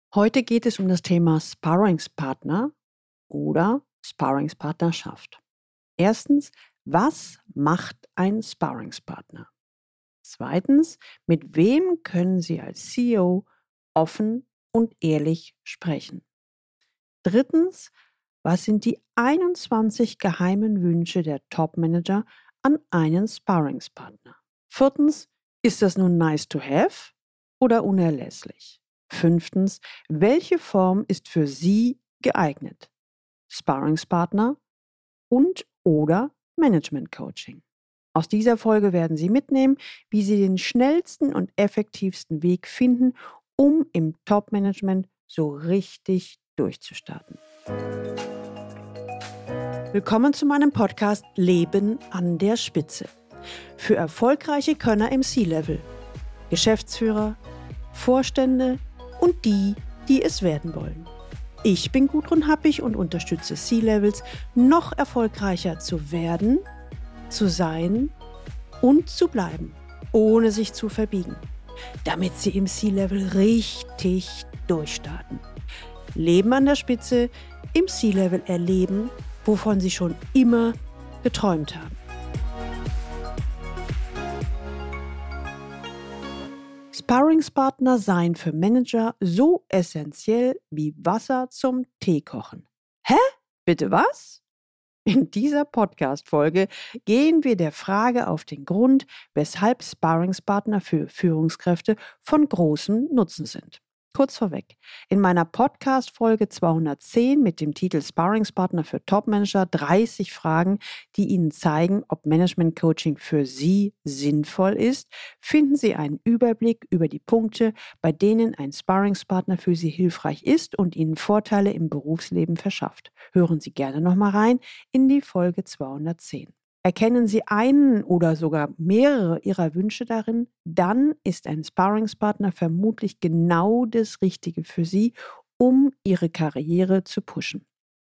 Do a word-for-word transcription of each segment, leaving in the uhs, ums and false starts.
Heute geht es um das Thema Sparringspartner oder Sparringspartnerschaft. Erstens, was macht ein Sparringspartner? Zweitens, mit wem können Sie als C E O offen und ehrlich sprechen? Drittens, was sind die einundzwanzig geheimen Wünsche der Top-Manager an einen Sparringspartner? Viertens, ist das nun nice to have oder unerlässlich? Fünftens, welche Form ist für Sie geeignet? Sparringspartner und oder Management Coaching. Aus dieser Folge werden Sie mitnehmen, wie Sie den schnellsten und effektivsten Weg finden, um im Top-Management so richtig durchzustarten. Willkommen zu meinem Podcast Leben an der Spitze. Für erfolgreiche Könner im C-Level, Geschäftsführer, Vorstände und die, die es werden wollen. Ich bin Gudrun Happig und unterstütze C-Levels, noch erfolgreicher zu werden, zu sein und zu bleiben, ohne sich zu verbiegen, damit sie im C-Level richtig durchstarten. Leben an der Spitze, im C-Level erleben, wovon sie schon immer geträumt haben. Sparringspartner seien für Manager so essentiell wie Wasser zum Tee kochen. Hä? Bitte was? In dieser Podcast-Folge gehen wir der Frage auf den Grund, weshalb Sparringspartner für Führungskräfte von großem Nutzen sind. Kurz vorweg, in meiner Podcast-Folge zweihundertzehn mit dem Titel Sparringspartner für Topmanager dreißig Fragen, die Ihnen zeigen, ob Management-Coaching für Sie sinnvoll ist, finden Sie einen Überblick über die Punkte, bei denen ein Sparringspartner für Sie hilfreich ist und Ihnen Vorteile im Berufsleben verschafft. Hören Sie gerne nochmal rein in die Folge zweihundertzehn. Erkennen Sie einen oder sogar mehrere Ihrer Wünsche darin, dann ist ein Sparringspartner vermutlich genau das Richtige für Sie, um Ihre Karriere zu pushen.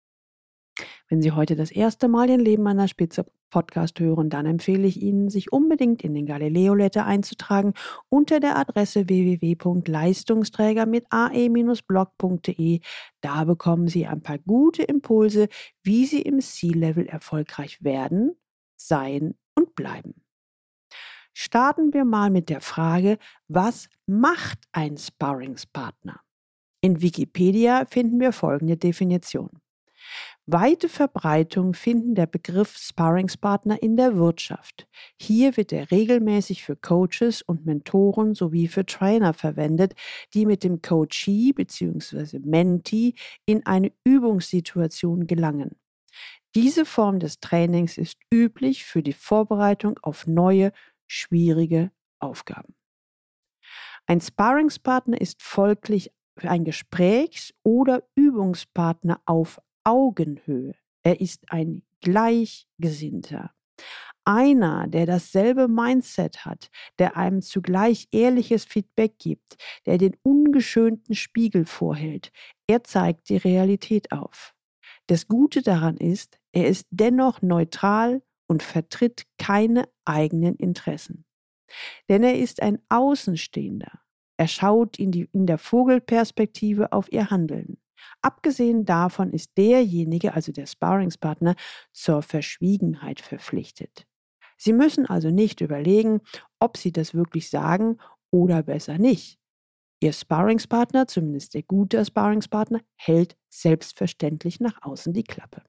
Wenn Sie heute das erste Mal den Leben an der Spitze Podcast hören, dann empfehle ich Ihnen, sich unbedingt in den Galileo Letter einzutragen unter der Adresse w w w punkt leistungsträger mit a e blog punkt d e. Da bekommen Sie ein paar gute Impulse, wie Sie im C-Level erfolgreich werden, sein und bleiben. Starten wir mal mit der Frage, was macht ein Sparringspartner? In Wikipedia finden wir folgende Definition. Weite Verbreitung finden der Begriff Sparringspartner in der Wirtschaft. Hier wird er regelmäßig für Coaches und Mentoren sowie für Trainer verwendet, die mit dem Coachee bzw. Mentee in eine Übungssituation gelangen. Diese Form des Trainings ist üblich für die Vorbereitung auf neue, schwierige Aufgaben. Ein Sparringspartner ist folglich ein Gesprächs- oder Übungspartner auf Augenhöhe. Er ist ein Gleichgesinnter. Einer, der dasselbe Mindset hat, der einem zugleich ehrliches Feedback gibt, der den ungeschönten Spiegel vorhält. Er zeigt die Realität auf. Das Gute daran ist, er ist dennoch neutral und vertritt keine eigenen Interessen. Denn er ist ein Außenstehender. Er schaut in, die, in der Vogelperspektive auf ihr Handeln. Abgesehen davon ist derjenige, also der Sparringspartner, zur Verschwiegenheit verpflichtet. Sie müssen also nicht überlegen, ob Sie das wirklich sagen oder besser nicht. Ihr Sparringspartner, zumindest der gute Sparringspartner, hält selbstverständlich nach außen die Klappe.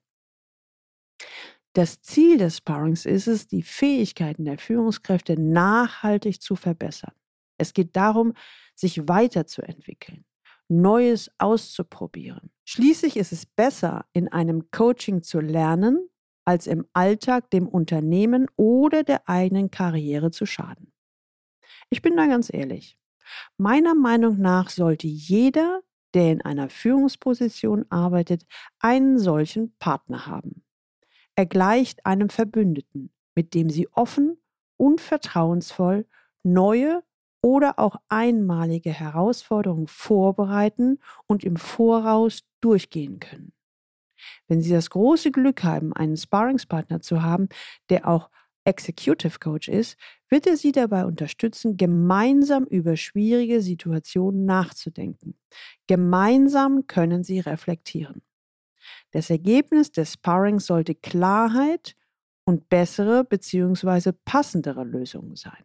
Das Ziel des Sparrings ist es, die Fähigkeiten der Führungskräfte nachhaltig zu verbessern. Es geht darum, sich weiterzuentwickeln, Neues auszuprobieren. Schließlich ist es besser, in einem Coaching zu lernen, als im Alltag dem Unternehmen oder der eigenen Karriere zu schaden. Ich bin da ganz ehrlich. Meiner Meinung nach sollte jeder, der in einer Führungsposition arbeitet, einen solchen Partner haben. Er gleicht einem Verbündeten, mit dem Sie offen und vertrauensvoll neue oder auch einmalige Herausforderungen vorbereiten und im Voraus durchgehen können. Wenn Sie das große Glück haben, einen Sparringspartner zu haben, der auch Executive Coach ist, wird er Sie dabei unterstützen, gemeinsam über schwierige Situationen nachzudenken. Gemeinsam können Sie reflektieren. Das Ergebnis des Sparrings sollte Klarheit und bessere bzw. passendere Lösungen sein.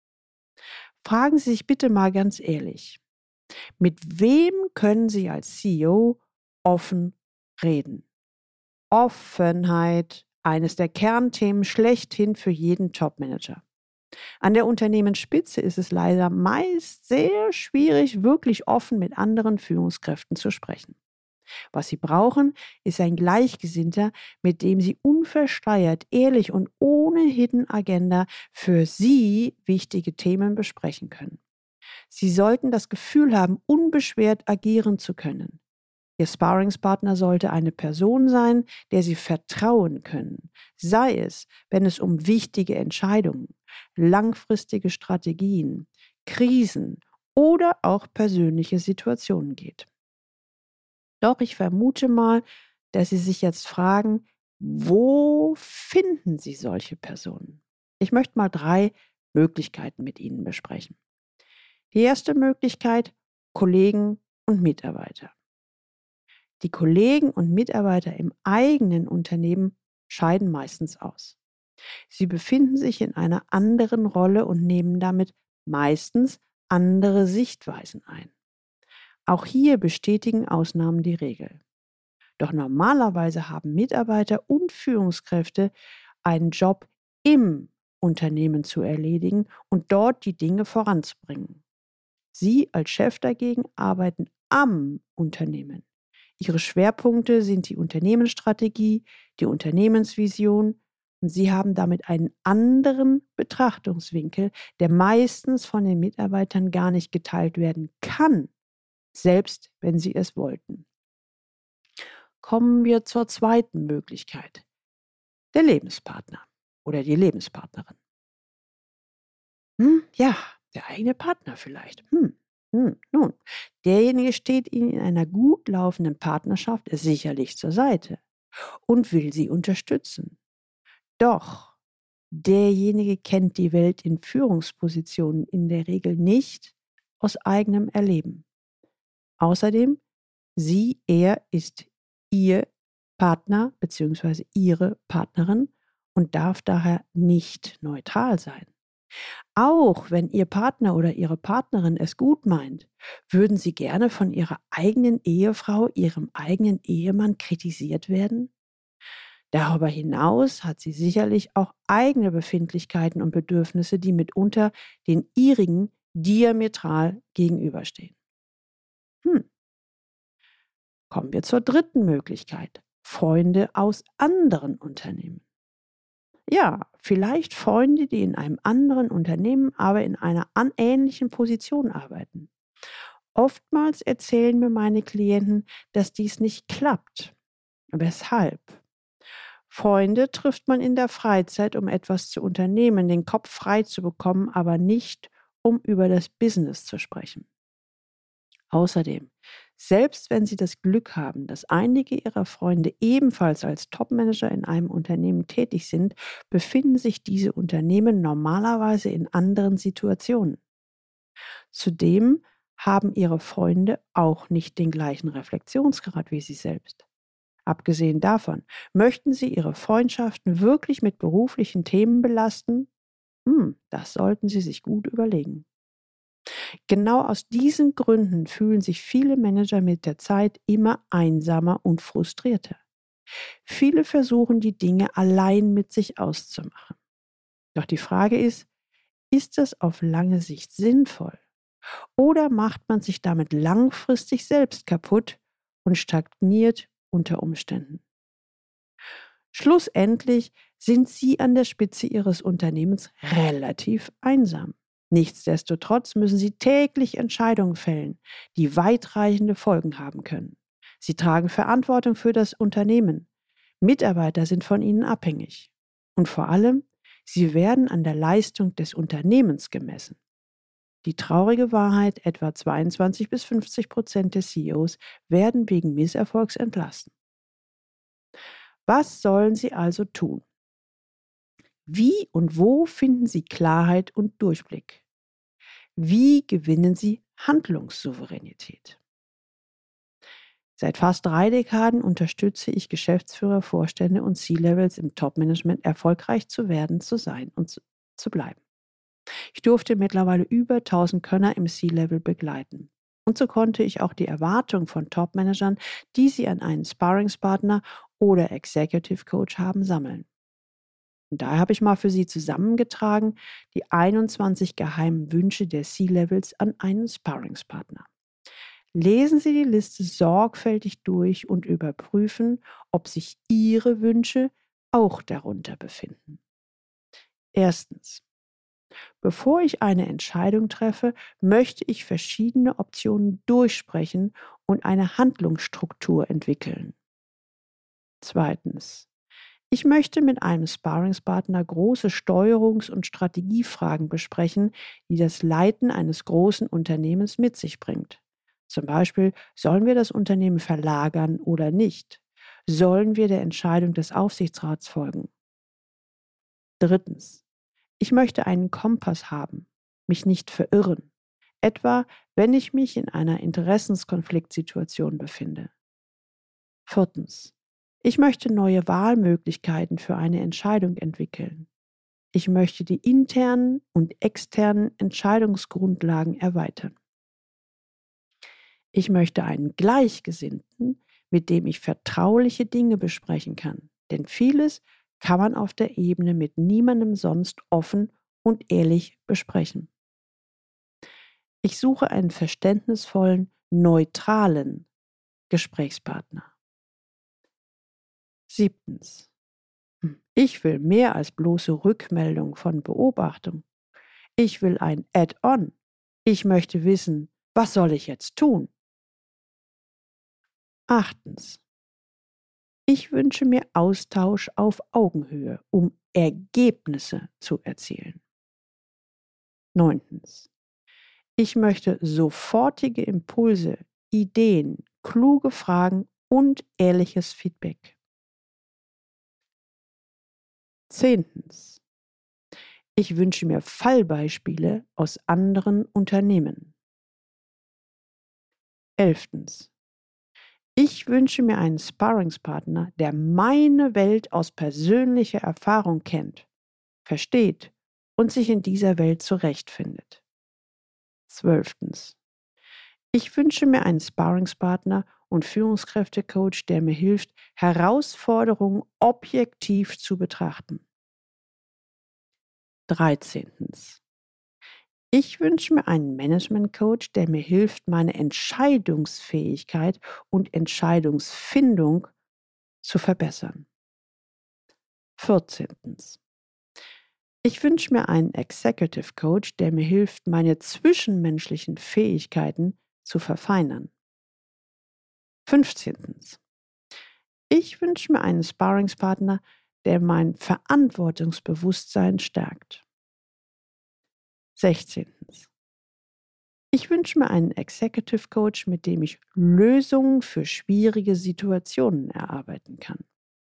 Fragen Sie sich bitte mal ganz ehrlich, mit wem können Sie als C E O offen reden? Offenheit, eines der Kernthemen schlechthin für jeden Topmanager. An der Unternehmensspitze ist es leider meist sehr schwierig, wirklich offen mit anderen Führungskräften zu sprechen. Was Sie brauchen, ist ein Gleichgesinnter, mit dem Sie unversteuert, ehrlich und ohne Hidden Agenda für Sie wichtige Themen besprechen können. Sie sollten das Gefühl haben, unbeschwert agieren zu können. Ihr Sparringspartner sollte eine Person sein, der Sie vertrauen können, sei es, wenn es um wichtige Entscheidungen, langfristige Strategien, Krisen oder auch persönliche Situationen geht. Doch ich vermute mal, dass Sie sich jetzt fragen, wo finden Sie solche Personen? Ich möchte mal drei Möglichkeiten mit Ihnen besprechen. Die erste Möglichkeit, Kollegen und Mitarbeiter. Die Kollegen und Mitarbeiter im eigenen Unternehmen scheiden meistens aus. Sie befinden sich in einer anderen Rolle und nehmen damit meistens andere Sichtweisen ein. Auch hier bestätigen Ausnahmen die Regel. Doch normalerweise haben Mitarbeiter und Führungskräfte einen Job im Unternehmen zu erledigen und dort die Dinge voranzubringen. Sie als Chef dagegen arbeiten am Unternehmen. Ihre Schwerpunkte sind die Unternehmensstrategie, die Unternehmensvision und Sie haben damit einen anderen Betrachtungswinkel, der meistens von den Mitarbeitern gar nicht geteilt werden kann, selbst wenn sie es wollten. Kommen wir zur zweiten Möglichkeit, der Lebenspartner oder die Lebenspartnerin. Hm, ja, der eigene Partner vielleicht. Hm. Hm, nun, derjenige steht Ihnen in einer gut laufenden Partnerschaft sicherlich zur Seite und will Sie unterstützen. Doch derjenige kennt die Welt in Führungspositionen in der Regel nicht aus eigenem Erleben. Außerdem, sie, er ist Ihr Partner bzw. Ihre Partnerin und darf daher nicht neutral sein. Auch wenn Ihr Partner oder Ihre Partnerin es gut meint, würden Sie gerne von Ihrer eigenen Ehefrau, Ihrem eigenen Ehemann kritisiert werden? Darüber hinaus hat sie sicherlich auch eigene Befindlichkeiten und Bedürfnisse, die mitunter den Ihrigen diametral gegenüberstehen. Hm. Kommen wir zur dritten Möglichkeit. Freunde aus anderen Unternehmen. Ja, vielleicht Freunde, die in einem anderen Unternehmen, aber in einer an ähnlichen Position arbeiten. Oftmals erzählen mir meine Klienten, dass dies nicht klappt. Weshalb? Freunde trifft man in der Freizeit, um etwas zu unternehmen, den Kopf frei zu bekommen, aber nicht, um über das Business zu sprechen. Außerdem, selbst wenn Sie das Glück haben, dass einige Ihrer Freunde ebenfalls als Topmanager in einem Unternehmen tätig sind, befinden sich diese Unternehmen normalerweise in anderen Situationen. Zudem haben Ihre Freunde auch nicht den gleichen Reflexionsgrad wie Sie selbst. Abgesehen davon, möchten Sie Ihre Freundschaften wirklich mit beruflichen Themen belasten? Hm, das sollten Sie sich gut überlegen. Genau aus diesen Gründen fühlen sich viele Manager mit der Zeit immer einsamer und frustrierter. Viele versuchen, die Dinge allein mit sich auszumachen. Doch die Frage ist, ist das auf lange Sicht sinnvoll? Oder macht man sich damit langfristig selbst kaputt und stagniert unter Umständen? Schlussendlich sind Sie an der Spitze Ihres Unternehmens relativ einsam. Nichtsdestotrotz müssen Sie täglich Entscheidungen fällen, die weitreichende Folgen haben können. Sie tragen Verantwortung für das Unternehmen. Mitarbeiter sind von Ihnen abhängig. Und vor allem, Sie werden an der Leistung des Unternehmens gemessen. Die traurige Wahrheit, etwa zweiundzwanzig bis fünfzig Prozent der C E Os werden wegen Misserfolgs entlassen. Was sollen Sie also tun? Wie und wo finden Sie Klarheit und Durchblick? Wie gewinnen Sie Handlungssouveränität? Seit fast drei Dekaden unterstütze ich Geschäftsführer, Vorstände und C-Levels im Top-Management, erfolgreich zu werden, zu sein und zu, zu bleiben. Ich durfte mittlerweile über tausend Könner im C-Level begleiten. Und so konnte ich auch die Erwartungen von Top-Managern, die sie an einen Sparringspartner oder Executive Coach haben, sammeln. Und daher habe ich mal für Sie zusammengetragen die einundzwanzig geheimen Wünsche der C-Levels an einen Sparringspartner. Lesen Sie die Liste sorgfältig durch und überprüfen, ob sich Ihre Wünsche auch darunter befinden. Erstens. Bevor ich eine Entscheidung treffe, möchte ich verschiedene Optionen durchsprechen und eine Handlungsstruktur entwickeln. Zweitens. Ich möchte mit einem Sparringspartner große Steuerungs- und Strategiefragen besprechen, die das Leiten eines großen Unternehmens mit sich bringt. Zum Beispiel, sollen wir das Unternehmen verlagern oder nicht? Sollen wir der Entscheidung des Aufsichtsrats folgen? Drittens. Ich möchte einen Kompass haben, mich nicht verirren, etwa wenn ich mich in einer Interessenskonfliktsituation befinde. Viertens. Ich möchte neue Wahlmöglichkeiten für eine Entscheidung entwickeln. Ich möchte die internen und externen Entscheidungsgrundlagen erweitern. Ich möchte einen Gleichgesinnten, mit dem ich vertrauliche Dinge besprechen kann, denn vieles kann man auf der Ebene mit niemandem sonst offen und ehrlich besprechen. Ich suche einen verständnisvollen, neutralen Gesprächspartner. Siebtens. Ich will mehr als bloße Rückmeldung von Beobachtung. Ich will ein Add-on. Ich möchte wissen, was soll ich jetzt tun? Achtens. Ich wünsche mir Austausch auf Augenhöhe, um Ergebnisse zu erzielen. Neuntens. Ich möchte sofortige Impulse, Ideen, kluge Fragen und ehrliches Feedback. Zehntens. Ich wünsche mir Fallbeispiele aus anderen Unternehmen. Elftens. Ich wünsche mir einen Sparringspartner, der meine Welt aus persönlicher Erfahrung kennt, versteht und sich in dieser Welt zurechtfindet. Zwölftens. Ich wünsche mir einen Sparringspartner und Führungskräftecoach, der mir hilft, Herausforderungen objektiv zu betrachten. Dreizehntens. Ich wünsche mir einen Managementcoach, der mir hilft, meine Entscheidungsfähigkeit und Entscheidungsfindung zu verbessern. vierzehntens. Ich wünsche mir einen Executive Coach, der mir hilft, meine zwischenmenschlichen Fähigkeiten zu verfeinern. fünfzehntens. Ich wünsche mir einen Sparringspartner, der mein Verantwortungsbewusstsein stärkt. sechzehntens. Ich wünsche mir einen Executive Coach, mit dem ich Lösungen für schwierige Situationen erarbeiten kann.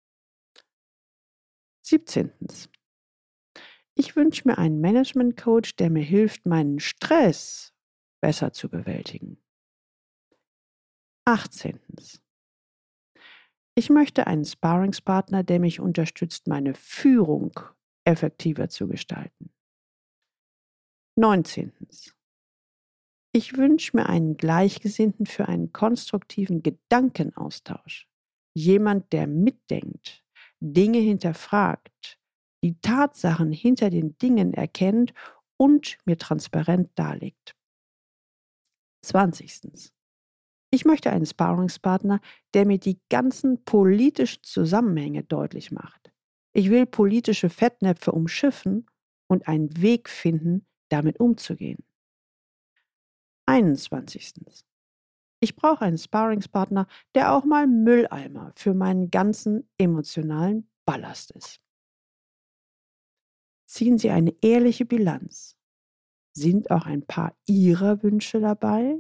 siebzehntens. Ich wünsche mir einen Management Coach, der mir hilft, meinen Stress besser zu bewältigen. achtzehntens. Ich möchte einen Sparringspartner, der mich unterstützt, meine Führung effektiver zu gestalten. neunzehntens. Ich wünsche mir einen Gleichgesinnten für einen konstruktiven Gedankenaustausch. Jemand, der mitdenkt, Dinge hinterfragt, die Tatsachen hinter den Dingen erkennt und mir transparent darlegt. zwanzigstens. Ich möchte einen Sparringspartner, der mir die ganzen politischen Zusammenhänge deutlich macht. Ich will politische Fettnäpfe umschiffen und einen Weg finden, damit umzugehen. einundzwanzigstens. Ich brauche einen Sparringspartner, der auch mal Mülleimer für meinen ganzen emotionalen Ballast ist. Ziehen Sie eine ehrliche Bilanz. Sind auch ein paar Ihrer Wünsche dabei?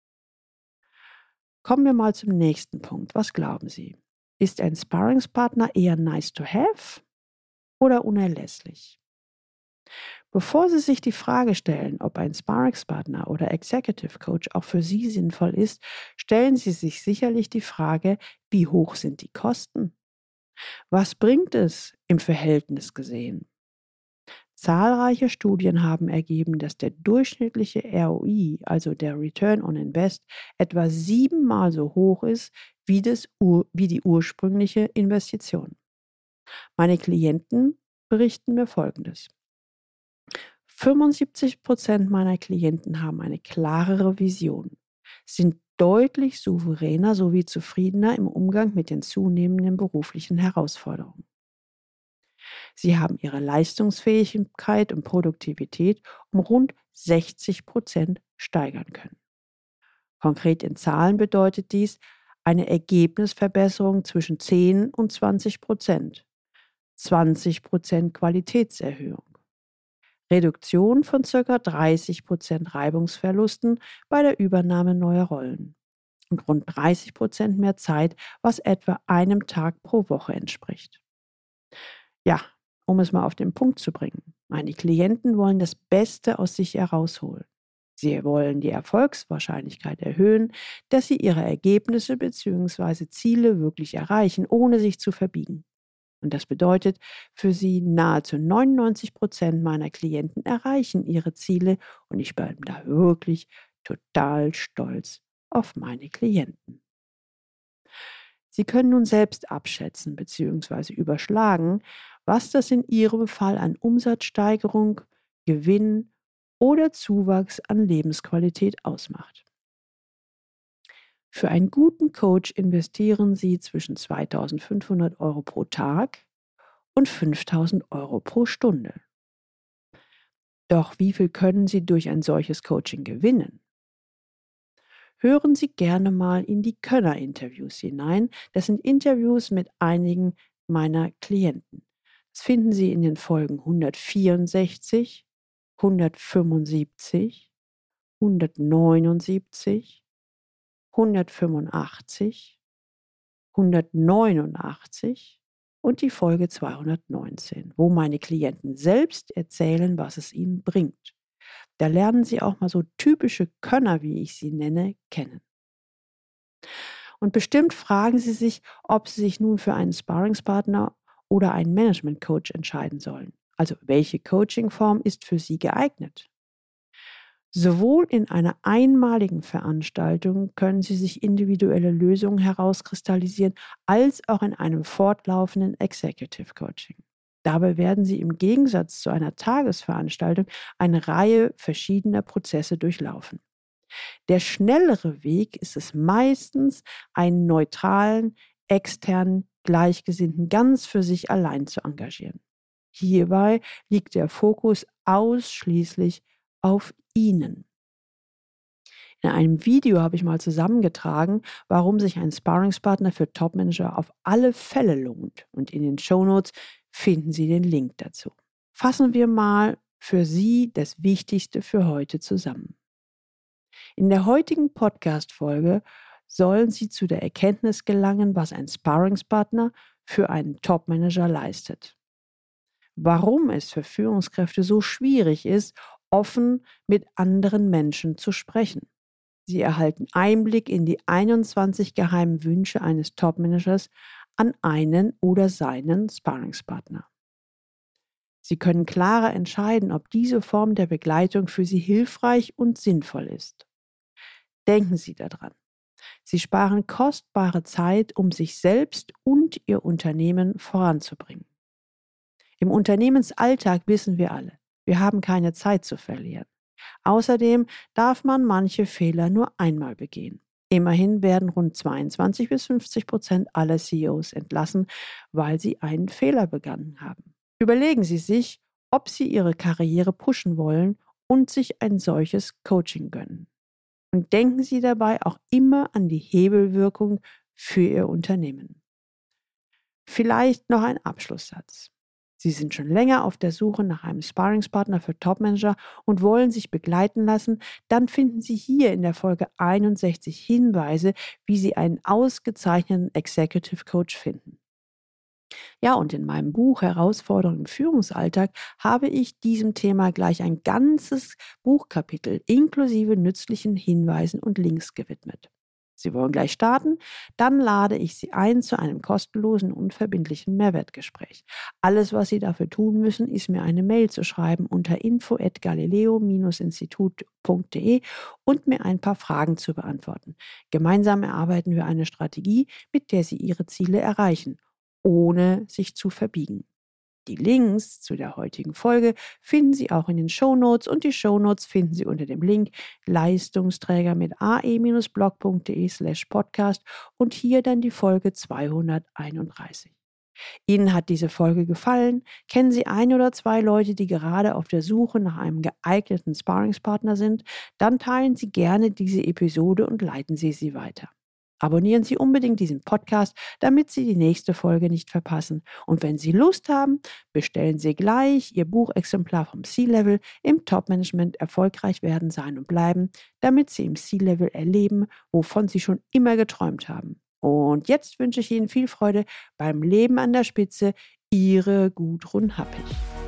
Kommen wir mal zum nächsten Punkt. Was glauben Sie? Ist ein Sparringspartner eher nice to have oder unerlässlich? Bevor Sie sich die Frage stellen, ob ein Sparringspartner oder Executive Coach auch für Sie sinnvoll ist, stellen Sie sich sicherlich die Frage, wie hoch sind die Kosten? Was bringt es im Verhältnis gesehen? Zahlreiche Studien haben ergeben, dass der durchschnittliche R O I, also der Return on Invest, etwa siebenmal so hoch ist wie, das Ur- wie die ursprüngliche Investition. Meine Klienten berichten mir Folgendes. fünfundsiebzig Prozent meiner Klienten haben eine klarere Vision, sind deutlich souveräner sowie zufriedener im Umgang mit den zunehmenden beruflichen Herausforderungen. Sie haben ihre Leistungsfähigkeit und Produktivität um rund sechzig Prozent steigern können. Konkret in Zahlen bedeutet dies eine Ergebnisverbesserung zwischen zehn und zwanzig Prozent, zwanzig Prozent Qualitätserhöhung, Reduktion von ca. dreißig Prozent Reibungsverlusten bei der Übernahme neuer Rollen und rund dreißig Prozent mehr Zeit, was etwa einem Tag pro Woche entspricht. Ja, um es mal auf den Punkt zu bringen. Meine Klienten wollen das Beste aus sich herausholen. Sie wollen die Erfolgswahrscheinlichkeit erhöhen, dass sie ihre Ergebnisse bzw. Ziele wirklich erreichen, ohne sich zu verbiegen. Und das bedeutet für sie, nahezu neunundneunzig Prozent meiner Klienten erreichen ihre Ziele und ich bin da wirklich total stolz auf meine Klienten. Sie können nun selbst abschätzen bzw. überschlagen, was das in Ihrem Fall an Umsatzsteigerung, Gewinn oder Zuwachs an Lebensqualität ausmacht. Für einen guten Coach investieren Sie zwischen zweitausendfünfhundert Euro pro Tag und fünftausend Euro pro Stunde. Doch wie viel können Sie durch ein solches Coaching gewinnen? Hören Sie gerne mal in die Könner-Interviews hinein. Das sind Interviews mit einigen meiner Klienten. Das finden Sie in den Folgen hundertvierundsechzig, hundertfünfundsiebzig, hundertneunundsiebzig, hundertfünfundachtzig, hundertneunundachtzig und die Folge zweihundertneunzehn, wo meine Klienten selbst erzählen, was es ihnen bringt. Da lernen Sie auch mal so typische Könner, wie ich sie nenne, kennen. Und bestimmt fragen Sie sich, ob Sie sich nun für einen Sparringspartner oder einen Management-Coach entscheiden sollen. Also welche Coachingform ist für Sie geeignet? Sowohl in einer einmaligen Veranstaltung können Sie sich individuelle Lösungen herauskristallisieren, als auch in einem fortlaufenden Executive Coaching. Dabei werden Sie im Gegensatz zu einer Tagesveranstaltung eine Reihe verschiedener Prozesse durchlaufen. Der schnellere Weg ist es meistens, einen neutralen, externen, Gleichgesinnten ganz für sich allein zu engagieren. Hierbei liegt der Fokus ausschließlich auf Ihnen. In einem Video habe ich mal zusammengetragen, warum sich ein Sparringspartner für Topmanager auf alle Fälle lohnt. Und in den Shownotes finden Sie den Link dazu. Fassen wir mal für Sie das Wichtigste für heute zusammen. In der heutigen Podcast-Folge sollen Sie zu der Erkenntnis gelangen, was ein Sparringspartner für einen Topmanager leistet. Warum es für Führungskräfte so schwierig ist, offen mit anderen Menschen zu sprechen. Sie erhalten Einblick in die einundzwanzig geheimen Wünsche eines Topmanagers an einen oder seinen Sparringspartner. Sie können klarer entscheiden, ob diese Form der Begleitung für Sie hilfreich und sinnvoll ist. Denken Sie daran. Sie sparen kostbare Zeit, um sich selbst und Ihr Unternehmen voranzubringen. Im Unternehmensalltag wissen wir alle, wir haben keine Zeit zu verlieren. Außerdem darf man manche Fehler nur einmal begehen. Immerhin werden rund zweiundzwanzig bis fünfzig Prozent aller C E Os entlassen, weil sie einen Fehler begangen haben. Überlegen Sie sich, ob Sie Ihre Karriere pushen wollen und sich ein solches Coaching gönnen. Und denken Sie dabei auch immer an die Hebelwirkung für Ihr Unternehmen. Vielleicht noch ein Abschlusssatz. Sie sind schon länger auf der Suche nach einem Sparringspartner für Topmanager und wollen sich begleiten lassen, dann finden Sie hier in der Folge einundsechzig Hinweise, wie Sie einen ausgezeichneten Executive Coach finden. Ja, und in meinem Buch Herausforderungen im Führungsalltag habe ich diesem Thema gleich ein ganzes Buchkapitel inklusive nützlichen Hinweisen und Links gewidmet. Sie wollen gleich starten? Dann lade ich Sie ein zu einem kostenlosen, unverbindlichen Mehrwertgespräch. Alles, was Sie dafür tun müssen, ist mir eine Mail zu schreiben unter info at galileo institut punkt de und mir ein paar Fragen zu beantworten. Gemeinsam erarbeiten wir eine Strategie, mit der Sie Ihre Ziele erreichen, ohne sich zu verbiegen. Die Links zu der heutigen Folge finden Sie auch in den Shownotes und die Shownotes finden Sie unter dem Link Leistungsträger mit ae-blog punkt de slash podcast und hier dann die Folge zweihunderteinunddreißig. Ihnen hat diese Folge gefallen? Kennen Sie ein oder zwei Leute, die gerade auf der Suche nach einem geeigneten Sparringspartner sind? Dann teilen Sie gerne diese Episode und leiten Sie sie weiter. Abonnieren Sie unbedingt diesen Podcast, damit Sie die nächste Folge nicht verpassen. Und wenn Sie Lust haben, bestellen Sie gleich Ihr Buchexemplar vom C-Level im Top-Management erfolgreich werden, sein und bleiben, damit Sie im C-Level erleben, wovon Sie schon immer geträumt haben. Und jetzt wünsche ich Ihnen viel Freude beim Leben an der Spitze. Ihre Gudrun Happig.